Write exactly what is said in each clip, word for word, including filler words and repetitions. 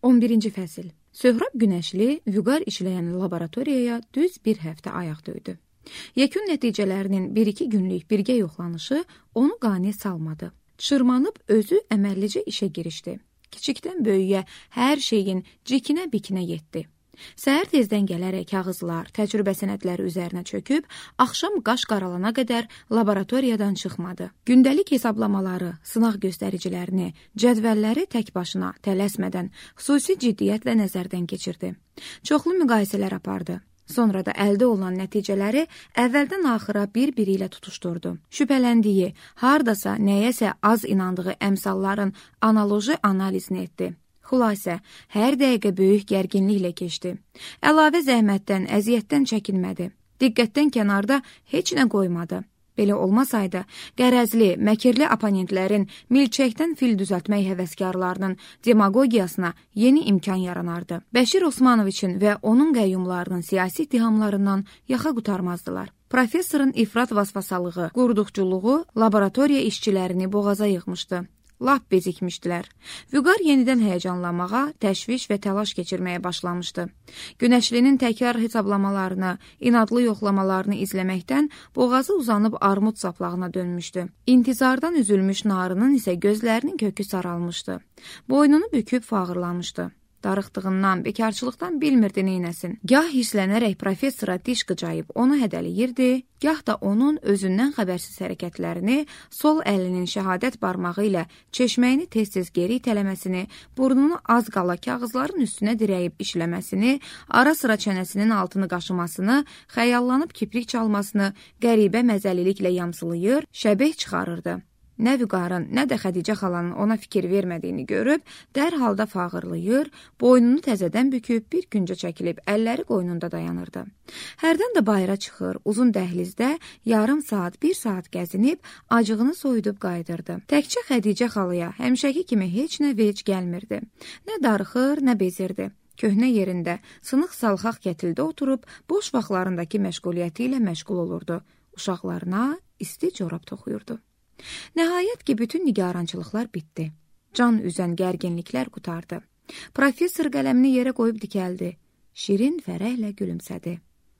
on birinci fəsil. Söhrab Günəşli Vüqar işləyən laboratoriyaya düz bir həftə ayaq döydü. Yekun nəticələrinin bir-iki günlük birgə yoxlanışı onu qane salmadı. Çırmanıb özü əməllicə işə girişdi. Kiçikdən böyüyə hər şeyin cikinə-bikinə yetdi. Səhər tezdən gələrək kağızlar, təcrübə sənədləri üzərinə çöküb, axşam qaş qaralana qədər laboratoriyadan çıxmadı. Gündəlik hesablamaları, sınaq göstəricilərini, cədvəlləri tək başına, tələsmədən, xüsusi ciddiyyətlə nəzərdən keçirdi. Çoxlu müqayisələr apardı. Sonra da əldə olunan nəticələri əvvəldən axıra bir-biri ilə tutuşturdu. Şübhələndiyi, hardasa nəyəsə az inandığı əmsalların analoji analizini etdi. Xülasə, hər dəqiqə böyük gərginliklə keçdi. Əlavə zəhmətdən, əziyyətdən çəkinmədi. Diqqətdən kənarda heç nə qoymadı. Belə olmasaydı, qərəzli, məkirli oponentlərin milçəkdən fil düzəltmək həvəskarlarının demagogiyasına yeni imkan yaranardı. Bəşir Osmanoviçin və onun qəyyumlarının siyasi ittihamlarından yaxa qurtarmazdılar. Professorun ifrat vasvasalığı, qurduqçuluğu laboratoriya işçilərini boğaza yığmışdı. Lap bezikmişdilər. Vüqar yenidən həyəcanlanmağa, təşviş və təlaş keçirməyə başlamışdı. Günəşlinin təkrar hesablamalarını, inadlı yoxlamalarını izləməkdən boğazı uzanıb armud saplağına dönmüşdü. İntizardan üzülmüş narının isə gözlərinin kökü saralmışdı. Boynunu büküb fağırlamışdı. Darıxdığından, bekarçılıqdan bilmirdi neynəsin. Gah hirslənərək professora diş qıcayıb onu hədəliyirdi, gah da onun özündən xəbərsiz hərəkətlərini, sol əlinin şəhadət barmağı ilə çeşməyini tez-tez geri itələməsini, burnunu az qala kağızların üstünə dirəyib işləməsini, ara sıra çənəsinin altını qaşımasını, xəyallanıb kiprik çalmasını qəribə məzəliliklə yamsılayır, şəbək çıxarırdı. Nə Vüqarın, nə də Xədicə xalanın ona fikir vermədiyini görüb, dərhalda fağırlayır, boynunu təzədən büküb, bir küncə çəkilib, əlləri qoynunda dayanırdı. Hərdən də bayıra çıxır, uzun dəhlizdə yarım saat, bir saat gəzinib, acığını soyudub qayıdırdı. Təkcə Xədicə xalaya həmişəki kimi heç nə vec gəlmirdi. Nə darıxır, nə bezirdi. Köhnə yerində, sınıq salxaq kətildə oturub, boş vaxtlarındakı məşğuliyyəti ilə məşğul olurdu. Uşaqlarına isti corab toxuyurdu. Nəhayət ki, bütün nigarançılıqlar bitdi. Can üzən gərginliklər qutardı. Professor qələmini yerə qoyub dikəldi. Şirin fərəhlə gülümsədi.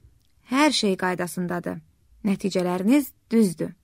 Hər şey qaydasındadır. Nəticələriniz düzdür.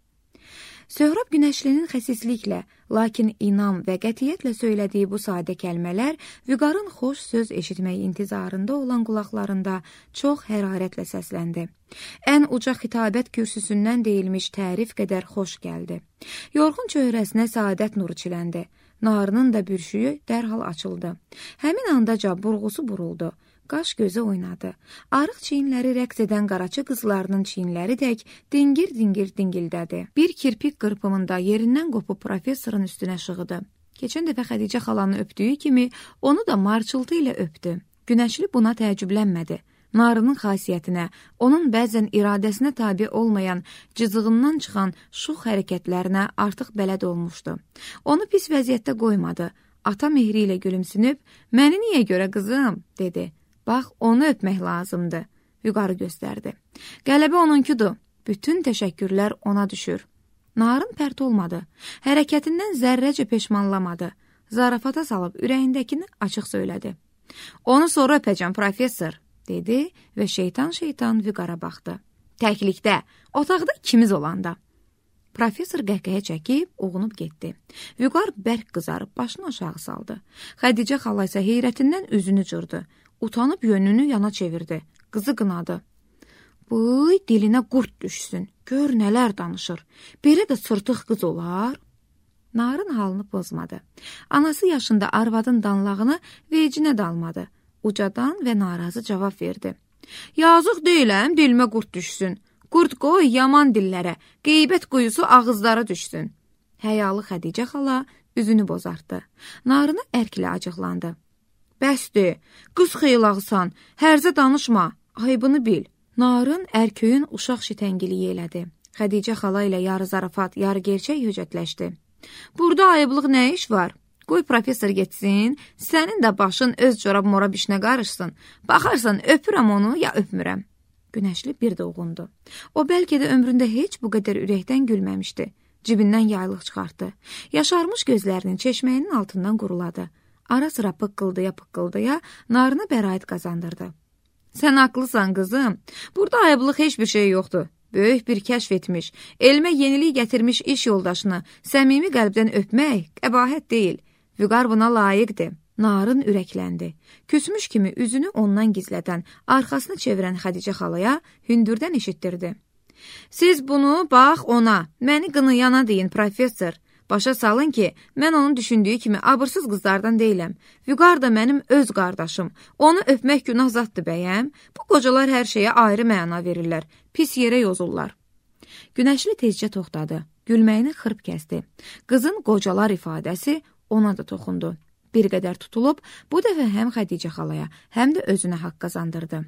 Söhrab Günəşlinin xəsisliklə, lakin inam və qətiyyətlə söylədiyi bu sadə kəlmələr Vüqarın xoş söz eşitmək intizarında olan qulaqlarında çox hərarətlə səsləndi. Ən uca xitabət kürsüsündən deyilmiş tərif qədər xoş gəldi. Yorğun çöhrəsinə saadət nuru çiləndi. Narının da bürşüyü dərhal açıldı. Həmin andaca burğusu buruldu. Qaş gözü oynadı. Arıq çiyinləri rəqs edən qaraçı qızlarının çiyinləri tək dingir-dingir dingildədi. Bir kirpik qırpımında yerindən qopub professorun üstünə şığıdı. Keçən dəfə Xədicə xalanı öpdüyü kimi onu da marçıltı ilə öpdü. Günəşli buna təəccüblənmədi. Narının xasiyyətinə, onun bəzən iradəsinə tabi olmayan, cızığından çıxan şux hərəkətlərinə artıq bələd olmuşdu. Onu pis vəziyyətdə qoymadı. Ata mehri ilə gülümsünüb, "Məni niyə görə qızım?" dedi. Bax, onu öpmək lazımdır, Vüqarı göstərdi. Qələbə onunkudur, bütün təşəkkürlər ona düşür. Narın pərt olmadı, hərəkətindən zərrəcə peşmanlamadı, zarafata salıb ürəyindəkini açıq söylədi. Onu sonra öpəcəm, professor, dedi və şeytan-şeytan Vüqara baxdı. Təklikdə, otaqda ikimiz olanda. Professor qəhqəhə çəkib, oğunub getdi. Vüqar bərk qızarıb, başını aşağı saldı. Xədicə xala isə heyrətindən üzünü cırdı. Utanıb yönünü yana çevirdi. Qızı qınadı. Bıy, dilinə qurt düşsün. Gör nələr danışır. Belə də sırtıq qız olar. Narın halını pozmadı. Anası yaşında arvadın danlağını vecinə dalmadı. Ucadan və narazı cavab verdi. Yazıq deyiləm, dilimə qurt düşsün. Qurt qoy yaman dillərə, qeybət quyusu ağızlara düşsün. Həyalı Xədicə xala üzünü bozartdı. Narına ərklə acıqlandı. Bəsdir, qız xeylağısan, hərzə danışma, ayıbını bil. Narın ərköyün uşaq şitəngiliyi elədi. Xədicə xala ilə yarı zarafat, yarı gerçək höcətləşdi. Burada ayıblıq nə iş var? Qoy professor getsin, sənin də başın öz corab-morab işinə qarışsın. Baxarsan, öpürəm onu, ya öpmürəm. Günəşli bir də oğundu. O bəlkə də ömründə heç bu qədər ürəkdən gülməmişdi. Cibindən yaylıq çıxartdı. Yaşarmış gözlərinin çeşməyinin altından quruladı. Ara sıra pıqqıldaya-pıqqıldaya narına bəraət qazandırdı. Sən haqlısan qızım, burada ayıblıq heç bir şey yoxdur. Böyük bir kəşf etmiş, elmə yenilik gətirmiş iş yoldaşını səmimi qəlbdən öpmək qəbahət deyil. Vüqar buna layiqdir. Narın ürəkləndi. Küsmüş kimi üzünü ondan gizlədən, arxasını çevirən Xədicə xalaya hündürdən eşitdirdi. Siz bunu bax ona, məni qınıyana deyin professor. Başa salın ki, mən onun düşündüyü kimi abırsız qızlardan deyiləm. Vüqar da mənim öz qardaşım. Onu öpmək günah zatdır bəyəm. Bu qocalar hər şeyə ayrı məna verirlər. Pis yerə yozurlar. Günəşli tezcə toxtadı. Gülməyini xırp kəsdi. Qızın qocalar ifadəsi ona da toxundu. Bir qədər tutulub, bu dəfə həm Xədicə xalaya, həm də özünə haqq qazandırdı.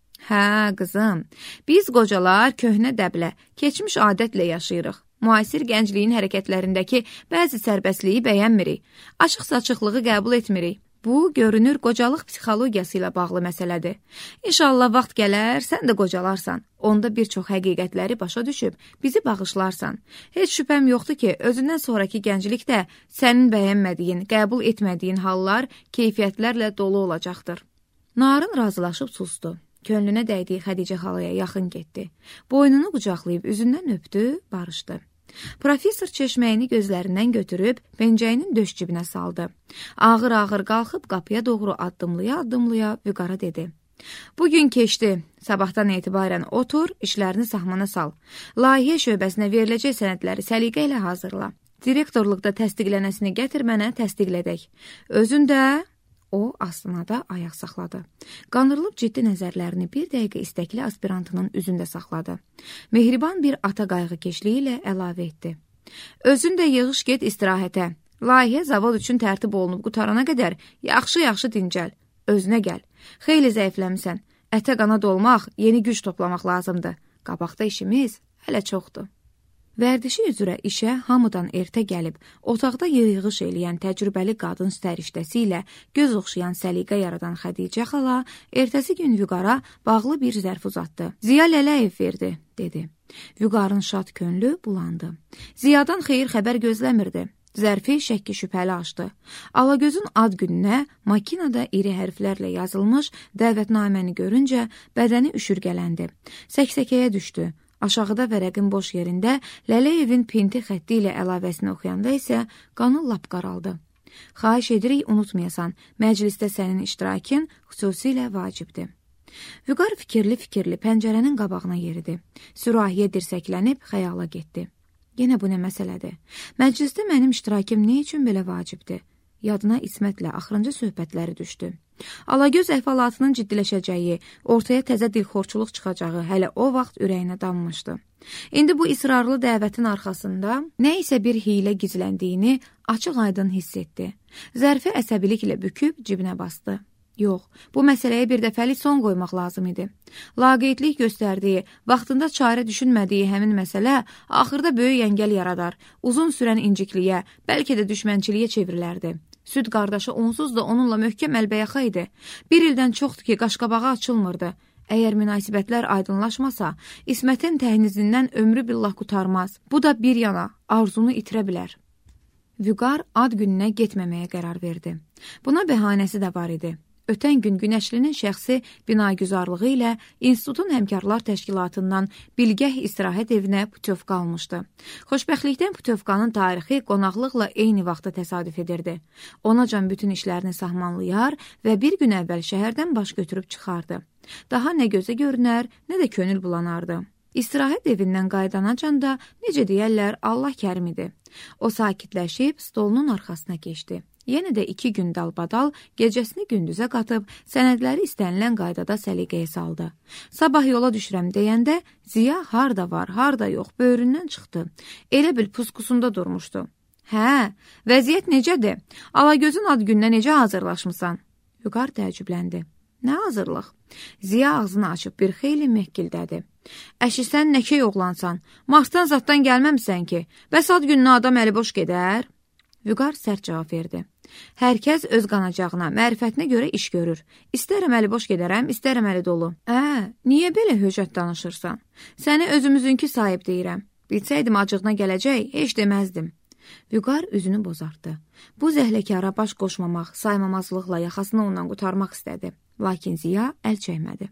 Hə, qızım, biz qocalar köhnə dəblə, keçmiş adətlə yaşayırıq. Müasir gəncliyin hərəkətlərindəki bəzi sərbəstliyi bəyənmirik. Açıq-saçıqlığı qəbul etmirik. Bu, görünür, qocalıq psixologiyası ilə bağlı məsələdir. İnşallah vaxt gələr, sən də qocalarsan. Onda bir çox həqiqətləri başa düşüb, bizi bağışlarsan. Heç şübhəm yoxdur ki, özündən sonraki gənclikdə sənin bəyənmədiyin, qəbul etmədiyin hallar keyfiyyətlərlə dolu olacaqdır. Narın razılaşıb sustu. Könlünə dəydiyi Xədicə xalaya yaxın getdi. Boynunu qucaqlayıb üzündən öpdü, barışdı. Professor çeşməyini gözlərindən götürüb pencəyinin döş cibinə saldı. Ağır-ağır qalxıb qapıya doğru addımlaya-addımlaya Vüqara dedi. Bugün keçdi, sabahdan etibarən otur, işlərini sahmana sal. Layihə şöbəsinə veriləcək sənədləri səliqə ilə hazırla. Direktorluqda təsdiqlənəsini gətir mənə təsdiqlədək. Özün də... O, aslında ayaq saxladı. Qanırılıb ciddi nəzərlərini bir dəqiqə istəkli aspirantının üzündə saxladı. Mehriban bir ata qayğı keşliyi ilə əlavə etdi. Özün də yığış get istirahətə. Layihə zavod üçün tərtib olunub qutarana qədər yaxşı-yaxşı dincəl. Özünə gəl. Xeyli zəifləmisən. Ətə qana dolmaq, yeni güc toplamaq lazımdır. Qabaqda işimiz hələ çoxdur. Vərdişi üzrə işə hamıdan ertə gəlib, otaqda yığış eləyən təcrübəli qadın stərişdəsi ilə göz oxşayan səliqə yaradan Xədicə xala ertəsi gün Vüqara bağlı bir zərf uzatdı. Ziya Lələyev verdi, dedi. Vüqarın şad könlü bulandı. Ziyadan xeyir xəbər gözləmirdi. Zərfi şəkki şübhəli açdı. Alagözün ad gününə makinada iri hərflərlə yazılmış dəvətnaməni görüncə bədəni üşürgələndi. Səksəkəyə düşdü. Aşağıda vərəqin boş yerində Lələyevin pinti xətti ilə əlavəsini oxuyanda isə qanı lap qaraldı. Xahiş edirik unutmayasan, məclisdə sənin iştirakın xüsusilə vacibdir. Vüqar fikirli-fikirli pəncərənin qabağına yeridi. Sürahiyə dirsəklənib xəyala getdi. Yenə bu nə məsələdir? Məclisdə mənim iştirakım nə üçün belə vacibdir? Yadına İsmətlə axırıncı söhbətləri düşdü. Alagöz əhvalatının ciddiləşəcəyi, ortaya təzə dilxorçuluq çıxacağı hələ o vaxt ürəyinə dammışdı. İndi bu israrlı dəvətin arxasında nə isə bir hiylə gizləndiyini açıq-aydın hiss etdi. Zərfi əsəbiliklə büküb cibinə bastı. Yox, bu məsələyə bir dəfəlik son qoymaq lazım idi. Laqeydlik göstərdiyi, vaxtında çarə düşünmədiyi həmin məsələ axırda böyük əngəl yaradar, uzun sürən incikliyə, bəlkə də düşmənçiliyə çevrilərdi. Süd qardaşı onsuz da onunla möhkəm əlbəyaxa idi. Bir ildən çoxdur ki, qaşqabağı açılmırdı. Əgər münasibətlər aydınlaşmasa, İsmətin təhnizindən ömrü billah qutarmaz. Bu da bir yana, arzunu itirə bilər. Vüqar ad gününə getməməyə qərar verdi. Buna bəhanəsi də var idi. Ötən gün Günəşlinin şəxsi binagüzarlığı ilə İnstitutun Həmkarlar Təşkilatından Bilgəh istirahət evinə putyovka almışdı. Xoşbəxtlikdən putyovkanın tarixi qonaqlıqla eyni vaxtda təsadüf edirdi. Onacan bütün işlərini sahmanlayar və bir gün əvvəl şəhərdən baş götürüb çıxardı. Daha nə gözə görünər, nə də könül bulanardı. İstirahət evindən qaydanacan da, necə deyərlər, Allah kərim idi. O sakitləşib stolunun arxasına keçdi. Yenə də iki gün dalbadal gecəsini gündüzə qatıb, sənədləri istənilən qaydada səliqəyə saldı. Sabah yola düşürəm deyəndə, Ziya harda var, harda yox, böyründən çıxdı. Elə bil puskusunda durmuşdu. Hə, vəziyyət necədir? Alagözün ad gününə necə hazırlaşmısan? Vüqar təəccübləndi. Nə hazırlıq? Ziya ağzını açıb bir xeyli məhkildədi. Əşi, sən nə key oğlansan? Marsdan zaddan gəlməmsən ki, bəs ad gününə adam əli boş gedər? Vüqar sərt cavab verdi. Hər kəs öz qanacağına, mərifətinə görə iş görür. İstərəm əli boş gedərəm, istərəm əli dolu. Ə, niyə belə höcət danışırsan? Səni özümüzünkü sahib deyirəm. Bilsəydim acığına gələcək, heç deməzdim. Vüqar üzünü bozartdı. Bu zəhləkara baş qoşmamaq, saymamazlıqla yaxasını ondan qurtarmaq istədi. Lakin Ziya əl çəkmədi.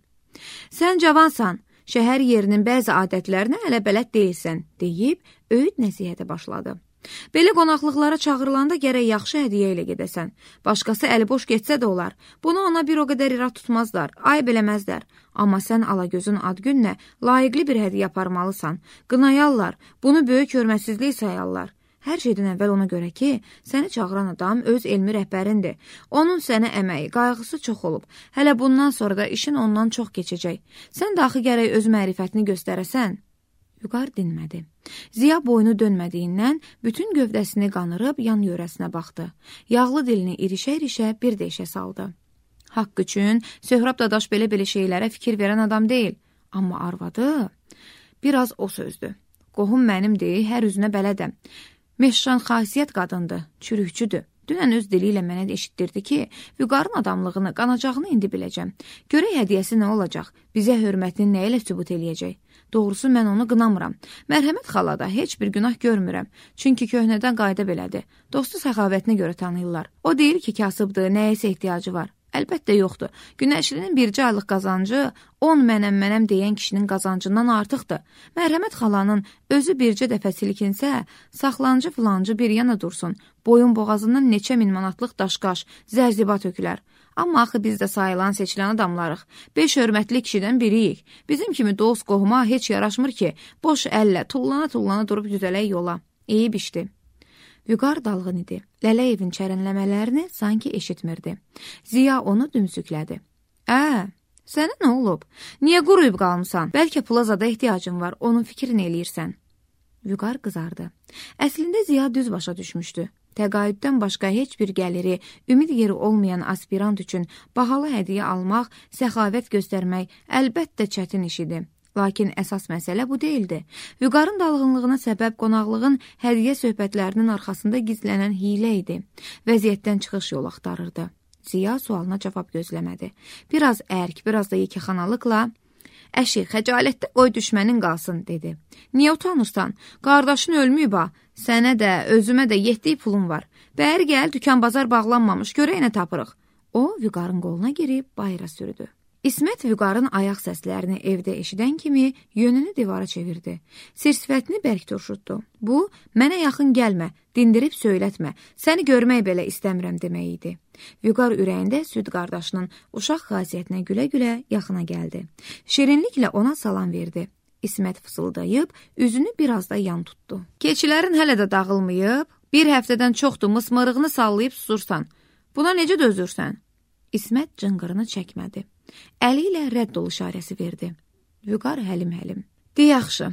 Sən cavansan, şəhər yerinin bəzi adətlərinə hələ bələd deyilsən, deyib öyüd nəsihətə başladı. Belə qonaqlıqlara çağırılanda gərək yaxşı hədiyyə ilə gedəsən. Başqası əli boş getsə də olar. Bunu ona bir o qədər irad tutmazlar, ayıb eləməzlər. Amma sən Alagözün ad gününə layiqli bir hədiyyə aparmalısan. Qınayarlar, bunu böyük hörmətsizlik sayarlar. Hər şeydən əvvəl ona görə ki, səni çağıran adam öz elmi rəhbərindir. Onun sənə əməyi, qayğısı çox olub. Hələ bundan sonra da işin ondan çox keçəcək. Sən daxı gərək öz mərifətini göstərəsən. Vüqar dinmədi. Ziya boynu dönmədiyindən bütün gövdəsini qanırıb yan yörəsinə baxdı. Yağlı dilini irişə-irişə bir də işə saldı. Haqq üçün Söhrab dadaş belə-belə şeylərə fikir verən adam deyil. Amma arvadı biraz o sözdür. Qohum mənimdir, hər üzünə bələdəm. Meşşan xasiyyət qadındır, çürükçüdür. Dünən öz dili ilə mənə eşitdirdi ki, Vüqarın adamlığını, qanacağını indi biləcəm. Görək hədiyyəsi nə olacaq, bizə hörmətini nə ilə sübut eləyəcək. Doğrusu mən onu qınamıram. Mərhəmət xalada heç bir günah görmürəm. Çünki köhnədən qayda belədir. Dostu səxavətinə görə tanıyırlar. O deyir ki, kasıbdır, nəyəsə ehtiyacı var. Əlbəttə yoxdur. Günəşlinin bircə aylıq qazancı on mənəm-mənəm deyən kişinin qazancından artıqdır. Mərhəmət xalanın özü bircə dəfə silkinsə, saxlancı filancı bir yana dursun. Boyun boğazından neçə min manatlıq daşqaş, zərziba tökülər. Amma axı biz də sayılan, seçilən adamlarıq. Beş hörmətli kişidən biriyik. Bizim kimi dost qohuma heç yaraşmır ki, boş əllə, tullana-tullana durub düzələk yola. Eyib işdi. Vüqar dalğın idi. Lələyevin çərənləmələrini sanki eşitmirdi. Ziya onu dümsüklədi. Ə, sənə nə olub? Niyə quruyub qalmısan? Bəlkə plazada ehtiyacın var, onun fikrini eləyirsən. Vüqar qızardı. Əslində Ziya düz başa düşmüşdü. Təqaüddən başqa heç bir gəliri, ümid yeri olmayan aspirant üçün bahalı hədiyyə almaq, səxavət göstərmək əlbəttə çətin iş idi. Lakin əsas məsələ bu deyildi. Vüqarın dalğınlığına səbəb qonaqlığın hədiyyə söhbətlərinin arxasında gizlənən hiylə idi. Vəziyyətdən çıxış yol axtarırdı. Ziya sualına cavab gözləmədi. Biraz ərk, biraz da yekəxanalıqla Əşi, xəcalətdə qoy düşmənin qalsın, dedi. Niyə utanırsan? Qardaşın ölməyib ha. Sənə də, özümə də yetdiyi pulum var. Bəri gəl, dükan bazar bağlanmamış, görək nə tapırıq. O, Vüqarın qoluna girib bayıra sürdü. İsmət Vüqarın ayaq səslərini evdə eşidən kimi yönünü divara çevirdi. Sir-sifətini bərk turşutdu. Bu, mənə yaxın gəlmə, dindirib söylətmə, səni görmək belə istəmirəm demək idi. Vüqar ürəyində süd qardaşının uşaq xasiyyətinə gülə-gülə yaxına gəldi. Şirinliklə ona salam verdi. İsmət fısıldayıb, üzünü biraz da yan tutdu. Keçilərin hələ də dağılmayıb, bir həftədən çoxdur mısmırığını sallayıb susursan. Buna necə dözürsən? İsmət cınqırını çəkmədi. Əli ilə rədd ol işarəsi verdi. Vüqar həlim-həlim. De yaxşı,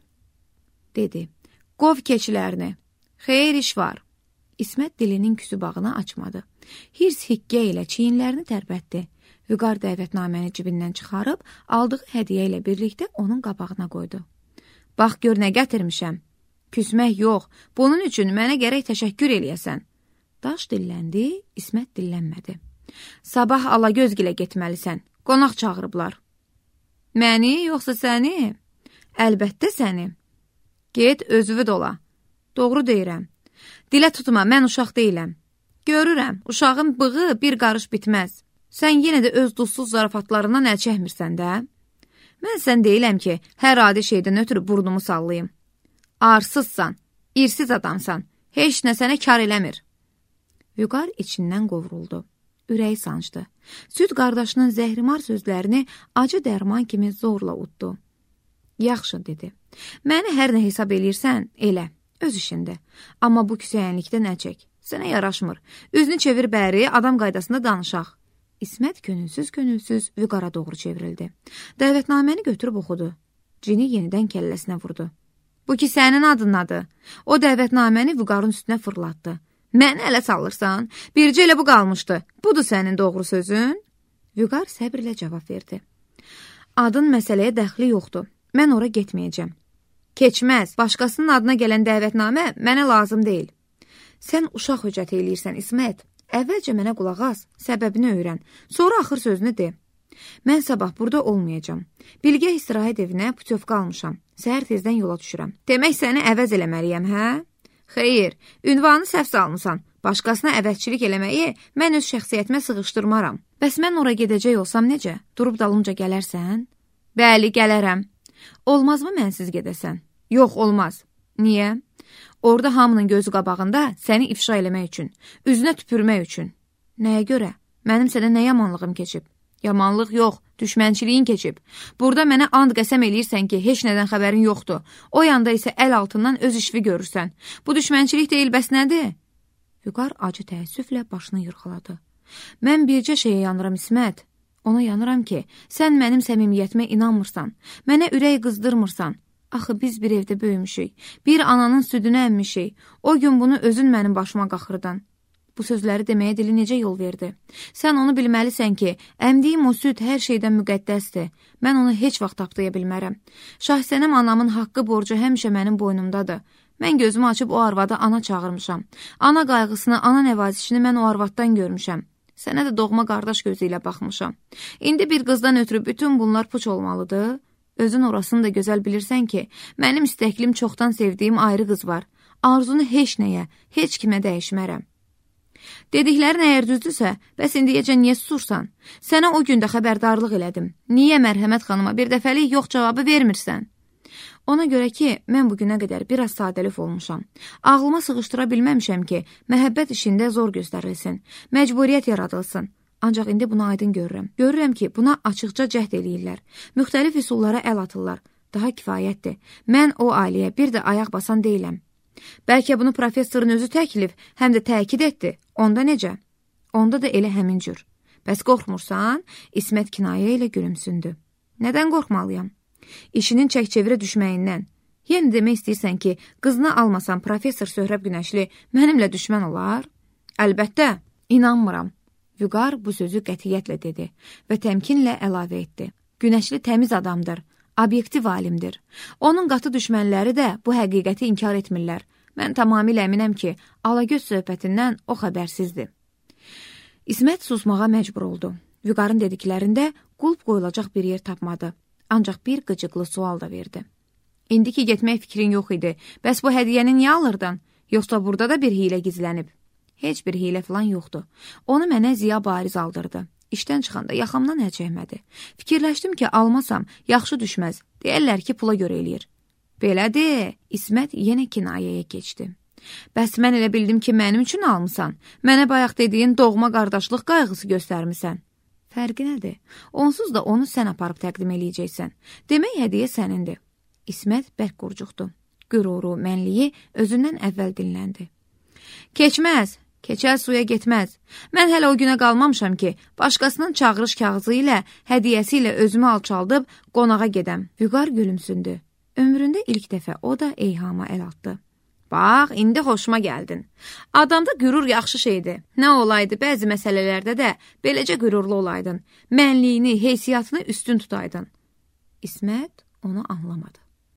dedi. Qov keçilərini. Xeyr iş var. İsmət dilinin küsübağını açmadı. Hirs hiqqə ilə çiyinlərini tərpətdi. Vüqar dəvətnaməni cibindən çıxarıb, aldığı hədiyyə ilə birlikdə onun qabağına qoydu. Bax gör nə gətirmişəm. Küsmək yox, bunun üçün mənə gərək təşəkkür eləyəsən. Daş dilləndi, İsmət dillənmədi. Sabah Alagözgilə getməlisən. Qonaq çağırıblar. Məni, yoxsa səni? Əlbəttə səni. Get, özüvü dola. Doğru deyirəm. Dilə tutma, mən uşaq deyiləm. Görürəm, uşağın bığı bir qarış bitməz. Sən yenə də öz duzsuz zarafatlarından əl çəkmirsən də. Mən sən deyiləm ki, hər adi şeydən ötürü burnumu sallayım. Arsızsan, irsiz adamsan, heç nə sənə kar eləmir. Vüqar içindən qovruldu. Ürəyi sancdı. Süd qardaşının zəhrimar sözlərini acı dərman kimi zorla uddu. Yaxşı, dedi. Məni hər nə hesab eləyirsən, elə, öz işində. Amma bu küsəyənlikdə nə çək? Sənə yaraşmır. Üzünü çevir bəri, adam qaydasında danışaq. İsmət könülsüz-könülsüz Vüqara doğru çevrildi. Dəvətnaməni götürüb oxudu. Cini yenidən kəlləsinə vurdu. Bu ki, sənin adın adı. O dəvətnaməni Vüqarın üstünə fırlatdı. Məni ələ salırsan, bircə elə bu qalmışdı. Budur sənin doğru sözün? Vüqar səbirlə cavab verdi. Adın məsələyə dəxli yoxdur. Mən ora getməyəcəm. Keçməz, başqasının adına gələn dəvətnamə mənə lazım deyil. Sən uşaq höcət eləyirsən, İsmət. Əvvəlcə mənə qulaq as, səbəbini öyrən. Sonra axır sözünü de. Mən sabah burada olmayacam. Bilgə istirahət evinə putyovka almışam. Səhər tezdən yola düşürəm. Demək səni əvəz eləməliyəm, hə? Xeyr, ünvanı səhv salmısan. Başqasına əvəzçilik eləməyi mən öz şəxsiyyətimə sığışdırmaram. Bəs mən ora gedəcək olsam necə? Durub dalımca gələrsən? Bəli, gələrəm. Olmazmı mənsiz gedəsən? Yox, olmaz. Niyə? Orada hamının gözü qabağında səni ifşa eləmək üçün, üzünə tüpürmək üçün. Nəyə görə? Mənim sənə nə yamanlığım keçib? Yamanlıq yox, düşmənçiliyin keçib. Burada mənə and qəsəm eləyirsən ki, heç nədən xəbərin yoxdur. O yanda isə əl altından öz işvi görürsən. Bu düşmənçilik deyil, bəs nədir? Vüqar acı təəssüflə başını yırğaladı. Mən bircə şeyə yanıram İsmət. Ona yanıram ki, sən mənim səmimiyyətimə inanmırsan, mənə ürək qızdırmırsan. Axı biz bir evdə böyümüşük, bir ananın südünü əmmişik. O gün bunu özün mənim başıma qaxırdan. Bu sözləri deməyə dili necə yol verdi? Sən onu bilməlisən ki, əmdiyim o süd hər şeydən müqəddəsdir. Mən onu heç vaxt tapdaya bilmərəm. Şahsənəm anamın haqqı borcu həmişə mənim boynumdadır. Mən gözümü açıb o arvada ana çağırmışam. Ana qayğısını, ana nəvazişini mən o arvaddan görmüşəm. Sənə də doğma qardaş gözü ilə baxmışam. İndi bir qızdan ötürü bütün bunlar puç olmalıdır. Özün orasını da gözəl bilirsən ki, mənim istəklim çoxdan sevdiyim ayrı qız var. Arzunu heç nəyə, heç kimə dəyişmərəm. Dediklərin əgər düzdürsə, bəs indiyəcə niyə susursan? Sənə o gündə xəbərdarlıq elədim. Niyə mərhəmət xanıma bir dəfəlik yox cavabı vermirsən? Ona görə ki, mən bugünə qədər biraz sadəlif olmuşam. Ağlıma sığışdıra bilməmişəm ki, məhəbbət işində zor göstərilsin, məcburiyyət yaradılsın. Ancaq indi bunu aydın görürəm. Görürəm ki, buna açıqca cəhd eləyirlər. Müxtəlif üsullara əl atırlar. Daha kifayətdir. Mən o ailəyə bir də ayaq basan deyiləm. Bəlkə bunu professorun özü təklif, həm də təkid etdi. Onda necə? Onda da elə həmin cür. Bəs qorxmursan? İsmət kinayə ilə gülümsündü. Nədən qorxmalıyam? İşinin çək-çevirə düşməyindən. Yenə demək istəyirsən ki, qızını almasan professor Söhrəb Günəşli mənimlə düşmən olar? Əlbəttə, inanmıram. Vüqar bu sözü qətiyyətlə dedi və təmkinlə əlavə etdi. Günəşli təmiz adamdır, obyektiv alimdir. Onun qatı düşmənləri də bu həqiqəti inkar etmirlər. Mən tamamilə əminəm ki, Alagöz söhbətindən o xəbərsizdir. İsmət susmağa məcbur oldu. Vüqarın dediklərində qulp qoyulacaq bir yer tapmadı. Ancaq bir qıcıqlı sual da verdi. İndi ki getmək fikrin yox idi, bəs bu hədiyyəni niyə alırdın? Yoxsa burada da bir hiylə gizlənib? Heç bir hiylə falan yoxdur. Onu mənə Ziya bariz aldırdı. İşdən çıxanda yaxamdan əl çəkmədi. Fikirləşdim ki, almasam yaxşı düşməz. Deyərlər ki, pula görə eləyir. Belədir, İsmət yenə kinayəyə keçdi. Bəs mən elə bildim ki, mənim üçün almısan. Mənə bayaq dediyin doğma qardaşlıq qayğısı göstərmisən. Fərqi nədir? Onsuz da onu sən aparıb təqdim eləyəcəksən. Demək hədiyyə sənindir. İsmət bərk qurcuqdu. Qüruru, mənliyi özündən əvvəl dinləndi. Keçməz, keçəl suya getməz. Mən hələ o günə qalmamışam ki, başqasının çağırış kağızı ilə, hədiyyəsi ilə özümü alçaldıb qonağa gedəm. Vüqar gülümsündü. Ömründə ilk dəfə o da eyhama əl atdı. Bax, indi xoşuma gəldin. Adamda qürur yaxşı şeydir. Nə olaydı, bəzi məsələlərdə də beləcə qürurlu olaydın. Mənliyini, heysiyyatını üstün tutaydın. İsmət onu anlamadı.